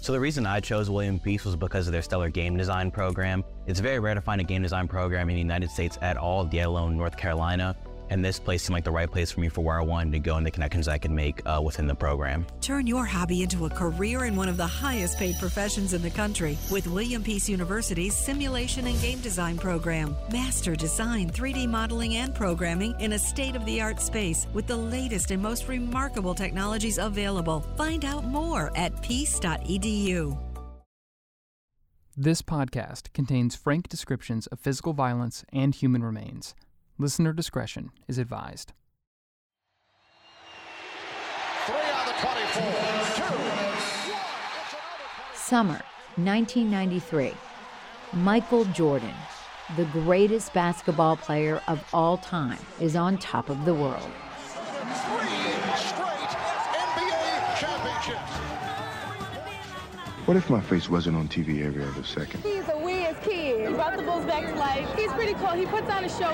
So the reason I chose William Peace was because of their stellar game design program. It's very rare to find a game design program in the United States at all, let alone North Carolina. And this place seemed like the right place for me for where I wanted to go and the connections I could make within the program. Turn your hobby into a career in one of the highest paid professions in the country with William Peace University's Simulation and Game Design program. Master design, 3D modeling, and programming in a state-of-the-art space with the latest and most remarkable technologies available. Find out more at peace.edu. This podcast contains frank descriptions of physical violence and human remains. Listener discretion is advised. 3 on the 24. 2. 1. Summer 1993. Michael Jordan, the greatest basketball player of all time, is on top of the world. 3 straight NBA championships. What if my face wasn't on TV every other second? He's a weird kid. He brought the Bulls back to life. He's pretty cool. He puts on a show.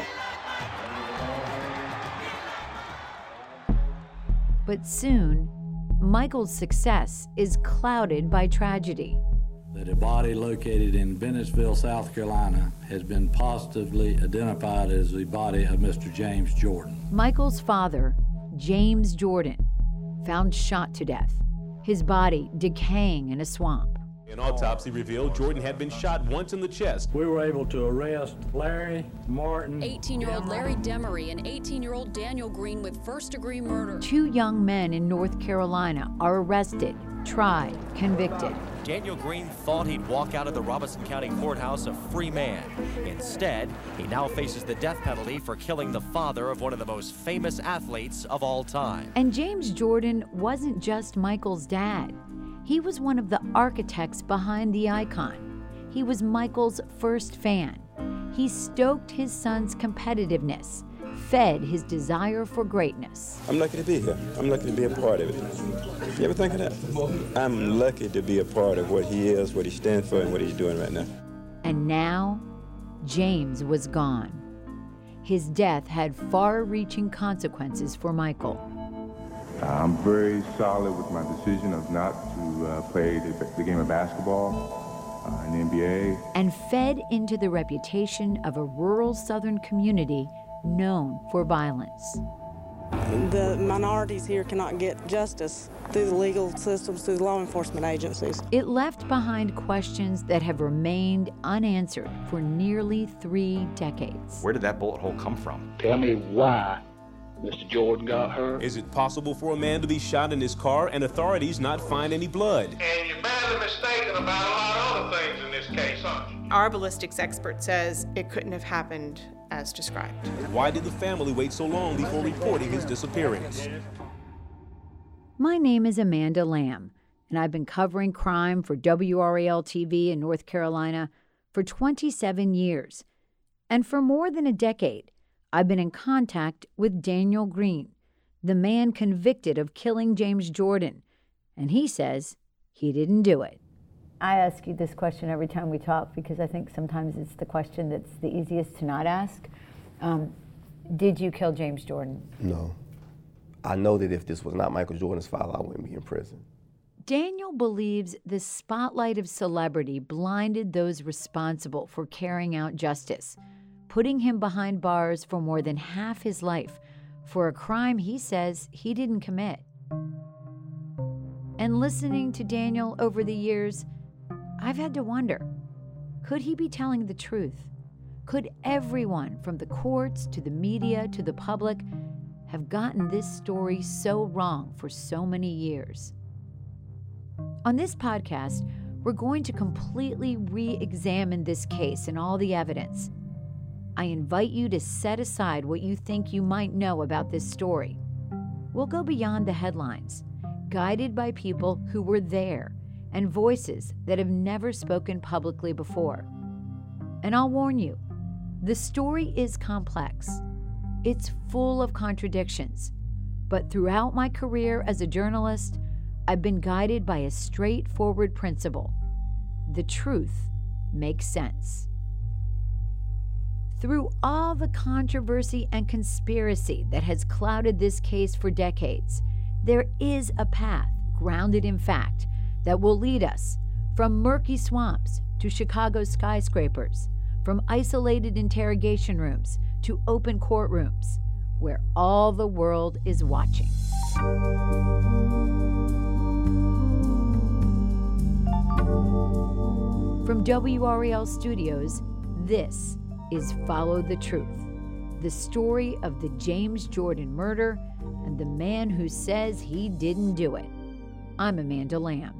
But soon, Michael's success is clouded by tragedy. That a body located in Bennettsville, South Carolina, has been positively identified as the body of Mr. James Jordan. Michael's father, James Jordan, found shot to death, his body decaying in a swamp. An autopsy revealed Jordan had been shot once in the chest. We were able to arrest Larry Martin. 18-year-old Larry Demery and 18-year-old Daniel Green with first-degree murder. 2 young men in North Carolina are arrested, tried, convicted. Daniel Green thought he'd walk out of the Robeson County Courthouse a free man. Instead, he now faces the death penalty for killing the father of one of the most famous athletes of all time. And James Jordan wasn't just Michael's dad. He was one of the architects behind the icon. He was Michael's first fan. He stoked his son's competitiveness, fed his desire for greatness. I'm lucky to be here. I'm lucky to be a part of it. You ever think of that? I'm lucky to be a part of what he is, what he stands for, and what he's doing right now. And now, James was gone. His death had far-reaching consequences for Michael. I'm very solid with my decision of not to play the game of basketball in the NBA. And fed into the reputation of a rural Southern community known for violence. The minorities here cannot get justice through the legal systems, through the law enforcement agencies. It left behind questions that have remained unanswered for nearly 3 decades. Where did that bullet hole come from? Tell me why Mr. Jordan got hurt. Is it possible for a man to be shot in his car and authorities not find any blood? And you're badly mistaken about a lot of other things in this case, aren't you? Our ballistics expert says it couldn't have happened as described. Why did the family wait so long before reporting his disappearance? My name is Amanda Lamb, and I've been covering crime for WRAL-TV in North Carolina for 27 years. And for more than a decade, I've been in contact with Daniel Green, the man convicted of killing James Jordan, and he says he didn't do it. I ask you this question every time we talk because I think sometimes it's the question that's the easiest to not ask. Did you kill James Jordan? No. I know that if this was not Michael Jordan's fault, I wouldn't be in prison. Daniel believes the spotlight of celebrity blinded those responsible for carrying out justice, putting him behind bars for more than half his life for a crime he says he didn't commit. And listening to Daniel over the years, I've had to wonder, could he be telling the truth? Could everyone from the courts to the media to the public have gotten this story so wrong for so many years? On this podcast, we're going to completely re-examine this case and all the evidence. I invite you to set aside what you think you might know about this story. We'll go beyond the headlines, guided by people who were there and voices that have never spoken publicly before. And I'll warn you, the story is complex. It's full of contradictions. But throughout my career as a journalist, I've been guided by a straightforward principle. The truth makes sense. Through all the controversy and conspiracy that has clouded this case for decades, there is a path grounded in fact that will lead us From murky swamps to Chicago skyscrapers, from isolated interrogation rooms to open courtrooms, where all the world is watching. From WRAL Studios, this is Follow the Truth, the story of the James Jordan murder and the man who says he didn't do it. I'm Amanda Lamb.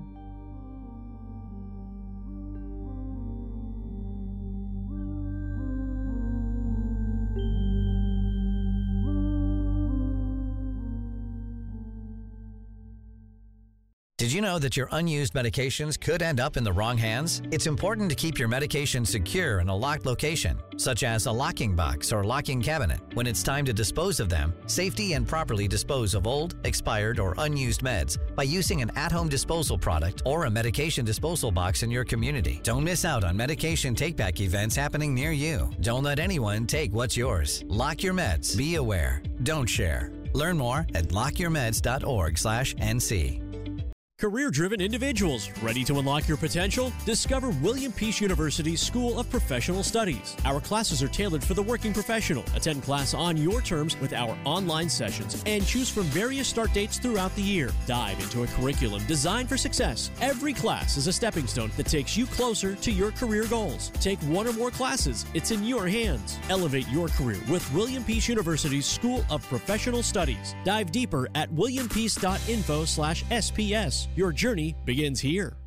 Did you know that your unused medications could end up in the wrong hands? It's important to keep your medication secure in a locked location, such as a locking box or locking cabinet. When it's time to dispose of them, safely and properly dispose of old, expired, or unused meds by using an at-home disposal product or a medication disposal box in your community. Don't miss out on medication take-back events happening near you. Don't let anyone take what's yours. Lock your meds. Be aware. Don't share. Learn more at lockyourmeds.org/NC. Career-driven individuals ready to unlock your potential? Discover William Peace University's School of Professional Studies. Our classes are tailored for the working professional. Attend class on your terms with our online sessions and choose from various start dates throughout the year. Dive into a curriculum designed for success. Every class is a stepping stone that takes you closer to your career goals. Take one or more classes. It's in your hands. Elevate your career with William Peace University's School of Professional Studies. Dive deeper at williampeace.info/SPS. Your journey begins here.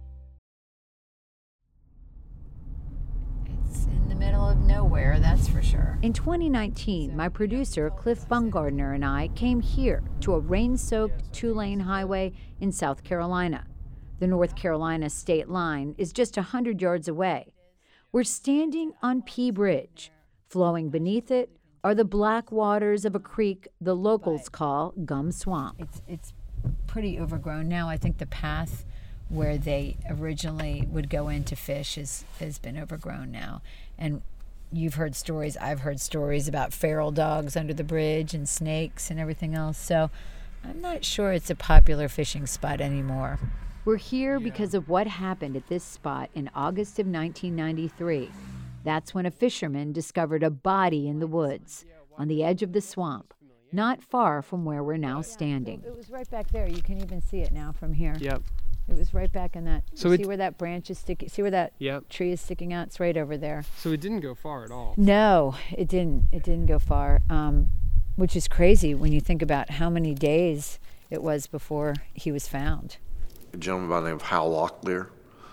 It's in the middle of nowhere, that's for sure. In 2019, my producer, Cliff Bungardner, and I came here to a rain-soaked two-lane highway in South Carolina. The North Carolina state line is just 100 yards away. We're standing on P Bridge. Flowing beneath it are the black waters of a creek the locals call Gum Swamp. It's pretty overgrown now. I think the path where they originally would go in to fish has been overgrown now. And you've heard stories, I've heard stories about feral dogs under the bridge and snakes and everything else. So I'm not sure it's a popular fishing spot anymore. We're here because of what happened at this spot in August of 1993. That's when a fisherman discovered a body in the woods on the edge of the swamp, not far from where we're now standing. It was right back there. You can even see it now from here. Yep. It was right back in that. So see where that branch is sticking? See where that tree is sticking out? It's right over there. So it didn't go far at all. No, it didn't. It didn't go far, which is crazy when you think about how many days it was before he was found. A gentleman by the name of Hal Locklear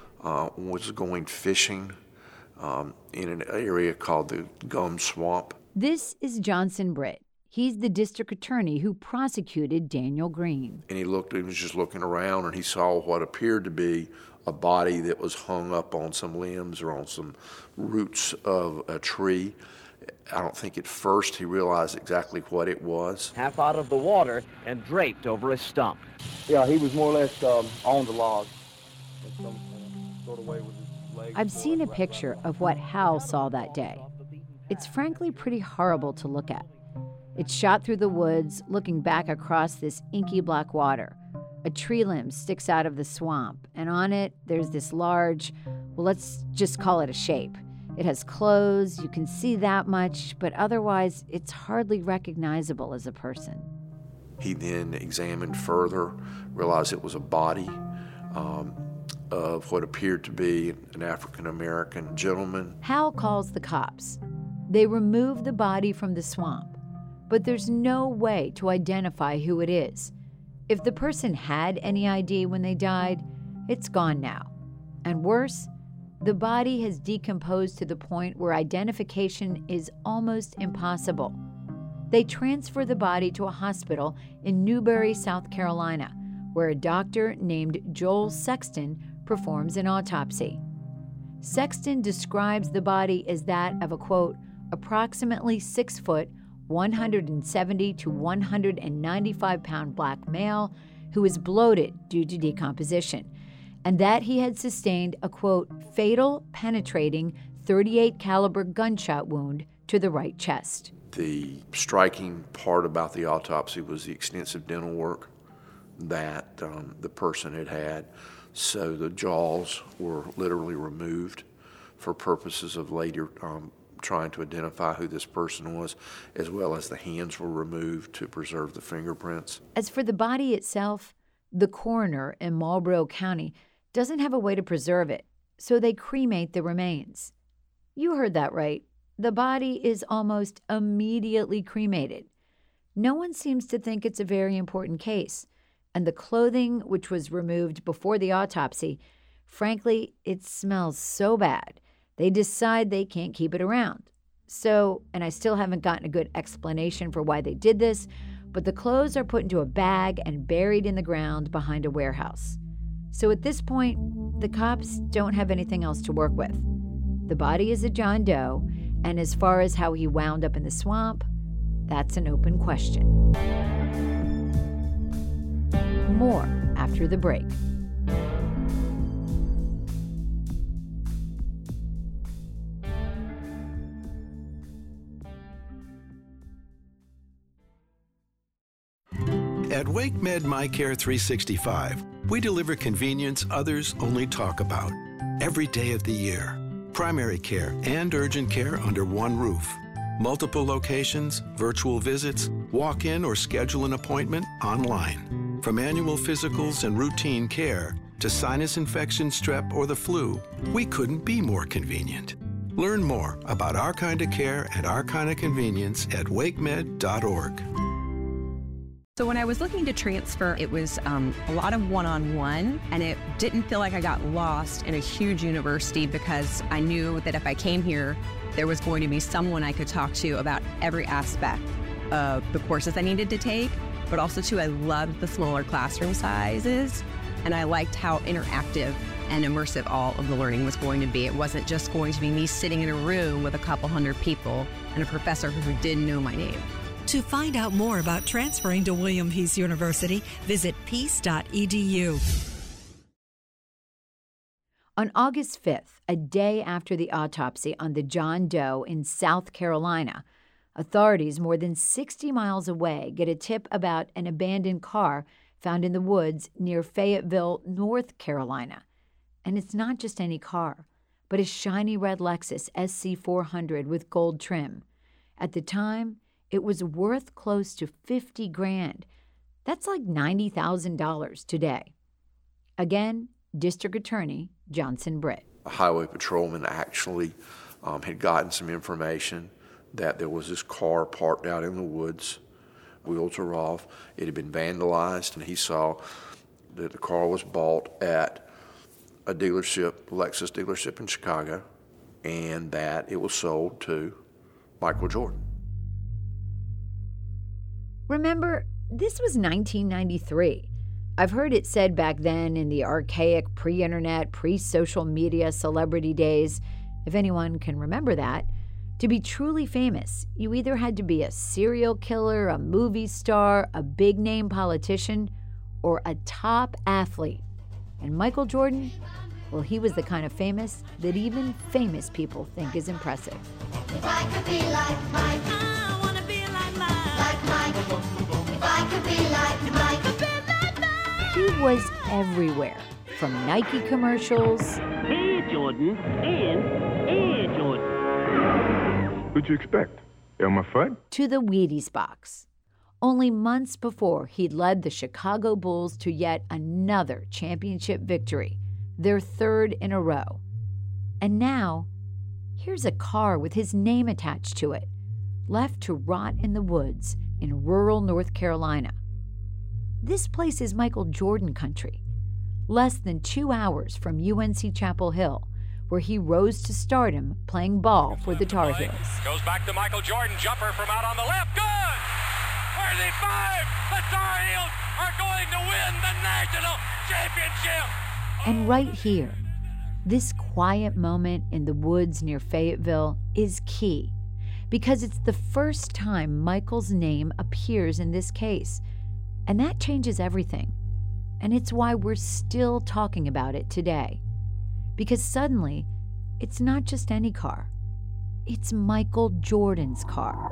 was going fishing in an area called the Gum Swamp. This is Johnson Britt. He's the district attorney who prosecuted Daniel Green. And he was just looking around, and he saw what appeared to be a body that was hung up on some limbs or on some roots of a tree. I don't think at first he realized exactly what it was. Half out of the water and draped over a stump. Yeah, he was more or less on the log. In some sort of way with his legs. I've seen a picture of what Hal saw that day. It's frankly pretty horrible to look at. It's shot through the woods, looking back across this inky black water. A tree limb sticks out of the swamp, and on it, there's this large, well, let's just call it a shape. It has clothes, you can see that much, but otherwise, it's hardly recognizable as a person. He then examined further, realized it was a body of what appeared to be an African-American gentleman. Hal calls the cops. They remove the body from the swamp. But there's no way to identify who it is. If the person had any ID when they died, it's gone now. And worse, the body has decomposed to the point where identification is almost impossible. They transfer the body to a hospital in Newberry, South Carolina, where a doctor named Joel Sexton performs an autopsy. Sexton describes the body as that of a, quote, approximately 6 foot, 170 to 195 pound black male who is bloated due to decomposition, and that he had sustained a, quote, fatal penetrating .38 caliber gunshot wound to the right chest. The striking part about the autopsy was the extensive dental work that the person had had. So the jaws were literally removed for purposes of later trying to identify who this person was, as well as the hands were removed to preserve the fingerprints. As for the body itself, the coroner in Marlboro County doesn't have a way to preserve it, so they cremate the remains. You heard that right. The body is almost immediately cremated. No one seems to think it's a very important case, and the clothing, which was removed before the autopsy, frankly, it smells so bad, they decide they can't keep it around. So, and I still haven't gotten a good explanation for why they did this, but the clothes are put into a bag and buried in the ground behind a warehouse. So at this point, the cops don't have anything else to work with. The body is a John Doe, and as far as how he wound up in the swamp, that's an open question. More after the break. At WakeMed MyCare 365, we deliver convenience others only talk about. Every day of the year. Primary care and urgent care under one roof. Multiple locations, virtual visits, walk-in or schedule an appointment online. From annual physicals and routine care to sinus infection, strep, or the flu, we couldn't be more convenient. Learn more about our kind of care and our kind of convenience at wakemed.org. So when I was looking to transfer, it was a lot of one-on-one, and it didn't feel like I got lost in a huge university because I knew that if I came here, there was going to be someone I could talk to about every aspect of the courses I needed to take, but also too, I loved the smaller classroom sizes, and I liked how interactive and immersive all of the learning was going to be. It wasn't just going to be me sitting in a room with a couple hundred people and a professor who didn't know my name. To find out more about transferring to William Peace University, visit peace.edu. On August 5th, a day after the autopsy on the John Doe in South Carolina, authorities more than 60 miles away get a tip about an abandoned car found in the woods near Fayetteville, North Carolina. And it's not just any car, but a shiny red Lexus SC400 with gold trim. At the time, it was worth close to $50,000. That's like $90,000 today. Again, District Attorney Johnson Britt. A highway patrolman actually had gotten some information that there was this car parked out in the woods. Wheels are off. It had been vandalized, and he saw that the car was bought at a dealership, Lexus dealership in Chicago, and that it was sold to Michael Jordan. Remember, this was 1993. I've heard it said back then in the archaic pre-internet, pre-social media celebrity days, if anyone can remember that, to be truly famous, you either had to be a serial killer, a movie star, a big-name politician, or a top athlete. And Michael Jordan, well, he was the kind of famous that even famous people think is impressive. If I could be like Mike, I wanna be like Mike. Like Mike. If I could be like Mike. He was everywhere, from Nike commercials. Hey, Jordan, and hey, Jordan. What'd you expect? Elmer Fudd? To the Wheaties box. Only months before, he'd led the Chicago Bulls to yet another championship victory, their third in a row. And now, here's a car with his name attached to it, left to rot in the woods in rural North Carolina. This place is Michael Jordan country, less than 2 hours from UNC Chapel Hill, where he rose to stardom playing ball for the Tar Heels. Goes back to Michael Jordan, jumper from out on the left, good! 35, the Tar Heels are going to win the national championship! And right here, this quiet moment in the woods near Fayetteville is key, because it's the first time Michael's name appears in this case. And that changes everything. And it's why we're still talking about it today. Because suddenly, it's not just any car. It's Michael Jordan's car.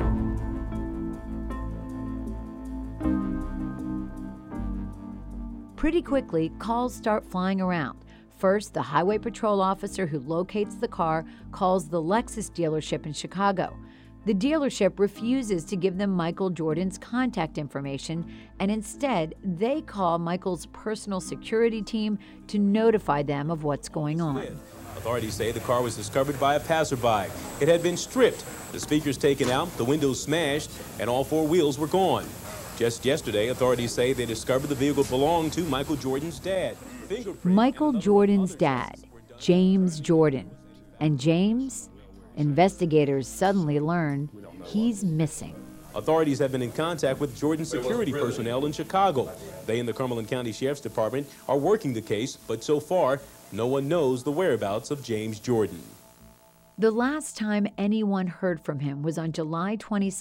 Pretty quickly, calls start flying around. First, the highway patrol officer who locates the car calls the Lexus dealership in Chicago. The dealership refuses to give them Michael Jordan's contact information, and instead, they call Michael's personal security team to notify them of what's going on. Authorities say the car was discovered by a passerby. It had been stripped, the speakers taken out, the windows smashed, and all 4 wheels were gone. Just yesterday, authorities say they discovered the vehicle belonged to Michael Jordan's dad. Michael Jordan's dad, James Jordan. And James, investigators suddenly learn he's missing. Authorities have been in contact with Jordan's security personnel in Chicago. They and the Cumberland County Sheriff's Department are working the case, but so far, no one knows the whereabouts of James Jordan. The last time anyone heard from him was on July 22,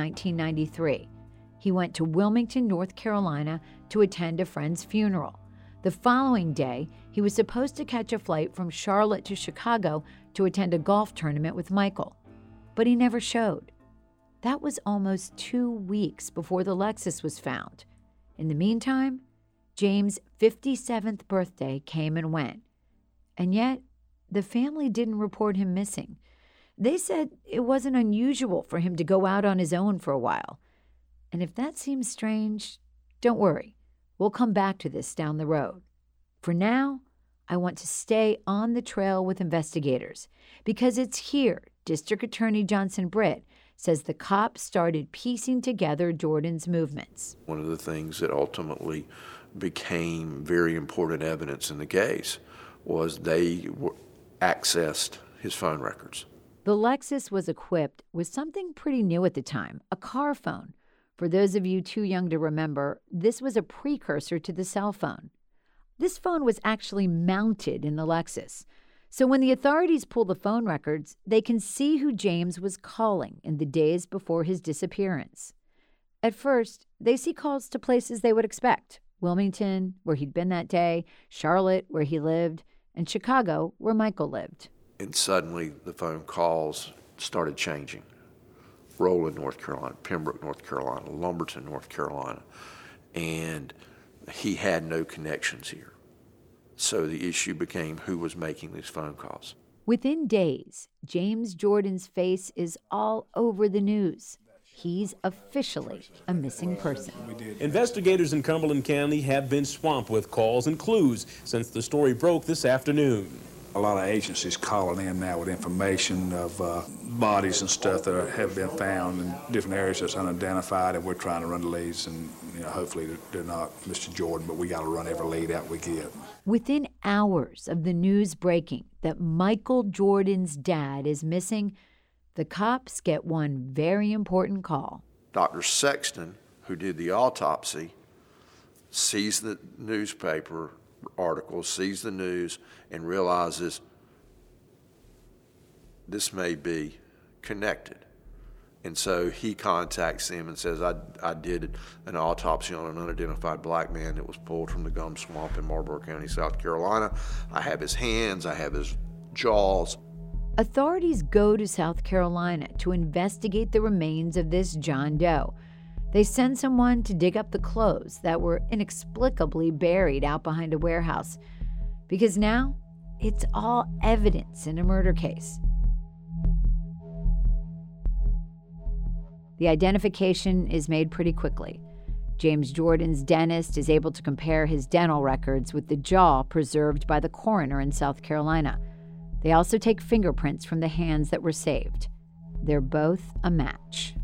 1993. He went to Wilmington, North Carolina to attend a friend's funeral. The following day, he was supposed to catch a flight from Charlotte to Chicago to attend a golf tournament with Michael, but he never showed. That was almost 2 weeks before the Lexus was found. In the meantime, James' 57th birthday came and went. And yet, the family didn't report him missing. They said it wasn't unusual for him to go out on his own for a while. And if that seems strange, don't worry. We'll come back to this down the road. For now, I want to stay on the trail with investigators because it's here District Attorney Johnson Britt says the cops started piecing together Jordan's movements. One of the things that ultimately became very important evidence in the case was they accessed his phone records. The Lexus was equipped with something pretty new at the time, a car phone. For those of you too young to remember, this was a precursor to the cell phone. This phone was actually mounted in the Lexus. So when the authorities pull the phone records, they can see who James was calling in the days before his disappearance. At first, they see calls to places they would expect. Wilmington, where he'd been that day, Charlotte, where he lived, and Chicago, where Michael lived. And suddenly the phone calls started changing. Roland, North Carolina, Pembroke, North Carolina, Lumberton, North Carolina, and he had no connections here. So the issue became who was making these phone calls. Within days, James Jordan's face is all over the news. He's officially a missing person. Investigators in Cumberland County have been swamped with calls and clues since the story broke this afternoon. A lot of agencies calling in now with information of bodies and stuff that have been found in different areas that's unidentified, and we're trying to run the leads, and hopefully they're not Mr. Jordan, but we got to run every lead out we get. Within hours of the news breaking that Michael Jordan's dad is missing, the cops get one very important call. Dr. Sexton, who did the autopsy, sees the newspaper article, sees the news, and realizes this may be connected. And so he contacts them and says, I did an autopsy on an unidentified black man that was pulled from the gum swamp in Marlboro County, South Carolina. I have his hands, I have his jaws. Authorities go to South Carolina to investigate the remains of this John Doe. They send someone to dig up the clothes that were inexplicably buried out behind a warehouse, because now it's all evidence in a murder case. The identification is made pretty quickly. James Jordan's dentist is able to compare his dental records with the jaw preserved by the coroner in South Carolina. They also take fingerprints from the hands that were saved. They're both a match.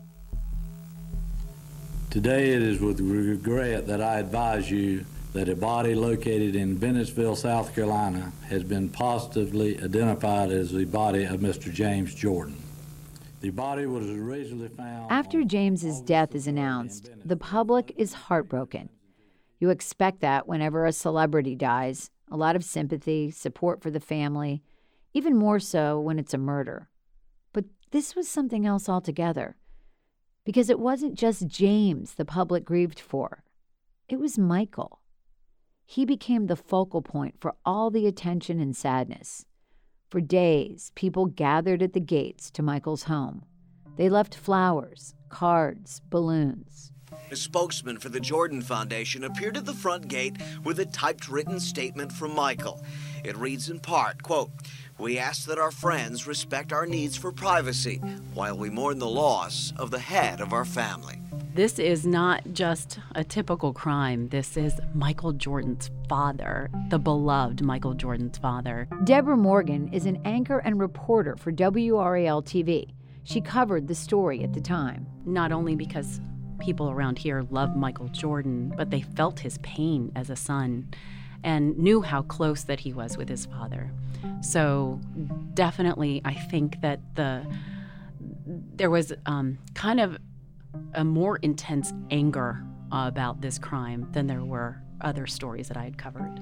Today it is with regret that I advise you that a body located in Bennettsville, South Carolina has been positively identified as the body of Mr. James Jordan. The body was originally found... After James's death is announced, the public is heartbroken. You expect that whenever a celebrity dies. A lot of sympathy, support for the family, even more so when it's a murder. But this was something else altogether, because it wasn't just James the public grieved for. It was Michael. He became the focal point for all the attention and sadness. For days, people gathered at the gates to Michael's home. They left flowers, cards, balloons. A spokesman for the Jordan Foundation appeared at the front gate with a typed written statement from Michael. It reads in part, quote, "We ask that our friends respect our needs for privacy while we mourn the loss of the head of our family." This is not just a typical crime. This is Michael Jordan's father, the beloved Michael Jordan's father. Deborah Morgan is an anchor and reporter for WRAL TV. She covered the story at the time. Not only because people around here loved Michael Jordan, but they felt his pain as a son and knew how close that he was with his father. So definitely, I think that there was kind of a more intense anger about this crime than there were other stories that I had covered.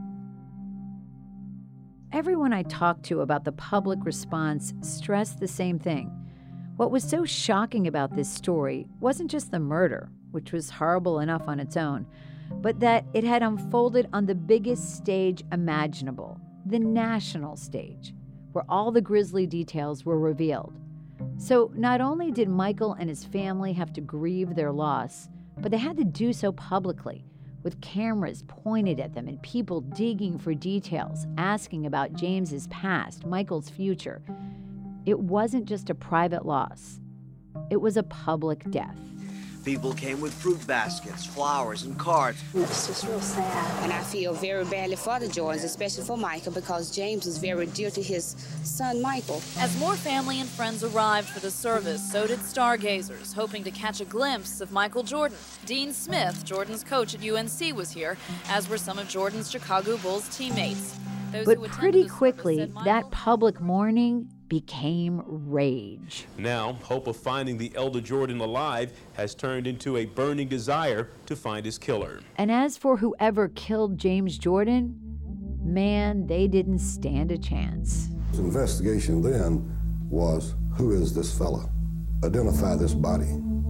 Everyone I talked to about the public response stressed the same thing. What was so shocking about this story wasn't just the murder, which was horrible enough on its own, but that it had unfolded on the biggest stage imaginable, the national stage, where all the grisly details were revealed. So not only did Michael and his family have to grieve their loss, but they had to do so publicly, with cameras pointed at them and people digging for details, asking about James's past, Michael's future. It wasn't just a private loss. It was a public death. People came with fruit baskets, flowers, and cards. It's just real sad. And I feel very badly for the Jordans, especially for Michael, because James is very dear to his son, Michael. As more family and friends arrived for the service, so did stargazers, hoping to catch a glimpse of Michael Jordan. Dean Smith, Jordan's coach at UNC, was here, as were some of Jordan's Chicago Bulls teammates. But pretty quickly, that public mourning became rage. Now, hope of finding the elder Jordan alive has turned into a burning desire to find his killer. And as for whoever killed James Jordan, man, they didn't stand a chance. The investigation then was, who is this fella? Identify this body.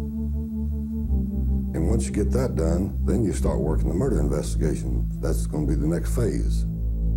And once you get that done, then you start working the murder investigation. That's going to be the next phase.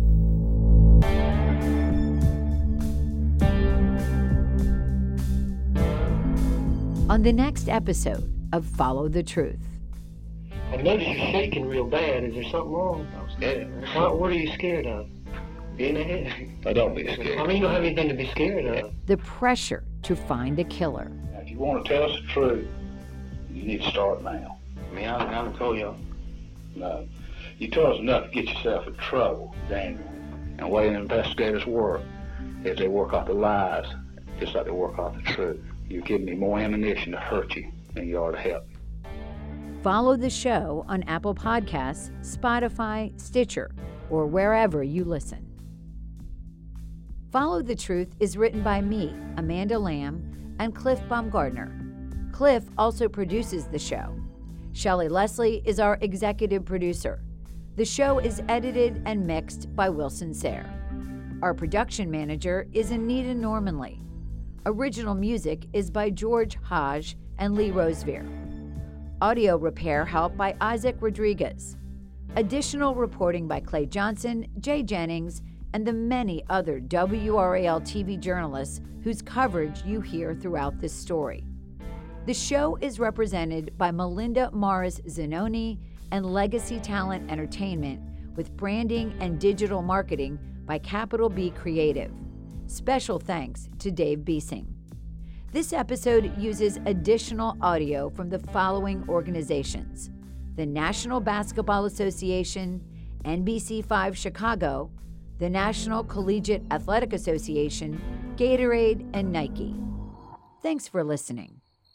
On the next episode of Follow the Truth. I noticed you're shaking real bad. Is there something wrong? I'm scared. What are you scared of? Being ahead? I don't be scared. I mean, you don't have anything to be scared of. The pressure to find the killer. Now, if you want to tell us the truth, you need to start now. I mean, I haven't told you. No. You tell us enough to get yourself in trouble, Daniel. And the way the investigators work is they work off the lies just like they work off the truth. You're giving me more ammunition to hurt you than you are to help. Follow the show on Apple Podcasts, Spotify, Stitcher, or wherever you listen. Follow the Truth is written by me, Amanda Lamb, and Cliff Baumgardner. Cliff also produces the show. Shelley Leslie is our executive producer. The show is edited and mixed by Wilson Sayre. Our production manager is Anita Normanley. Original music is by George Hodge and Lee Rosevere. Audio repair help by Isaac Rodriguez. Additional reporting by Clay Johnson, Jay Jennings, and the many other WRAL TV journalists whose coverage you hear throughout this story. The show is represented by Melinda Morris Zanoni and Legacy Talent Entertainment, with branding and digital marketing by Capital B Creative. Special thanks to Dave Beesing. This episode uses additional audio from the following organizations: the National Basketball Association, NBC5 Chicago, the National Collegiate Athletic Association, Gatorade, and Nike. Thanks for listening.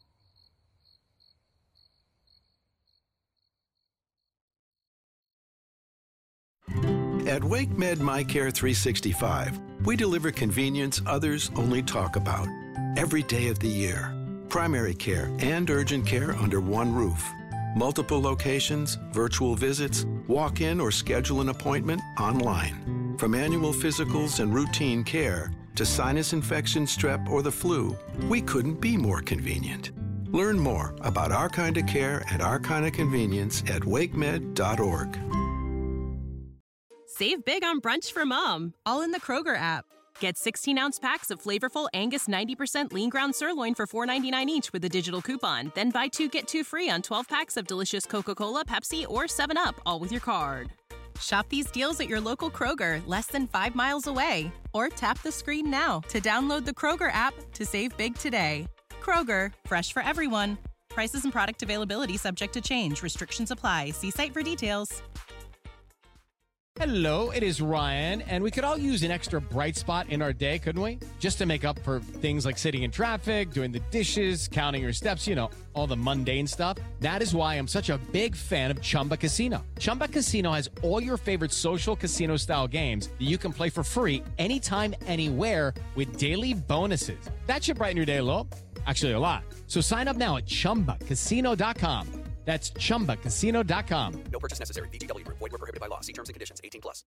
At WakeMed MyCare 365, we deliver convenience others only talk about. Every day of the year. Primary care and urgent care under one roof. Multiple locations, virtual visits, walk in or schedule an appointment online. From annual physicals and routine care to sinus infection, strep, or the flu, we couldn't be more convenient. Learn more about our kind of care and our kind of convenience at wakemed.org. Save big on brunch for mom, all in the Kroger app. Get 16-ounce packs of flavorful Angus 90% lean ground sirloin for $4.99 each with a digital coupon. Then buy 2, get 2 free on 12 packs of delicious Coca-Cola, Pepsi, or 7-Up, all with your card. Shop these deals at your local Kroger, less than 5 miles away. Or tap the screen now to download the Kroger app to save big today. Kroger, fresh for everyone. Prices and product availability subject to change. Restrictions apply. See site for details. Hello, it is Ryan, and we could all use an extra bright spot in our day, couldn't we? Just to make up for things like sitting in traffic, doing the dishes, counting your steps, you know, all the mundane stuff. That is why I'm such a big fan of Chumba Casino. Chumba Casino has all your favorite social casino-style games that you can play for free anytime, anywhere with daily bonuses. That should brighten your day a little. Actually, a lot. So sign up now at ChumbaCasino.com. That's ChumbaCasino.com. No purchase necessary. VGW Group. Void where prohibited by law. See terms and conditions. 18+.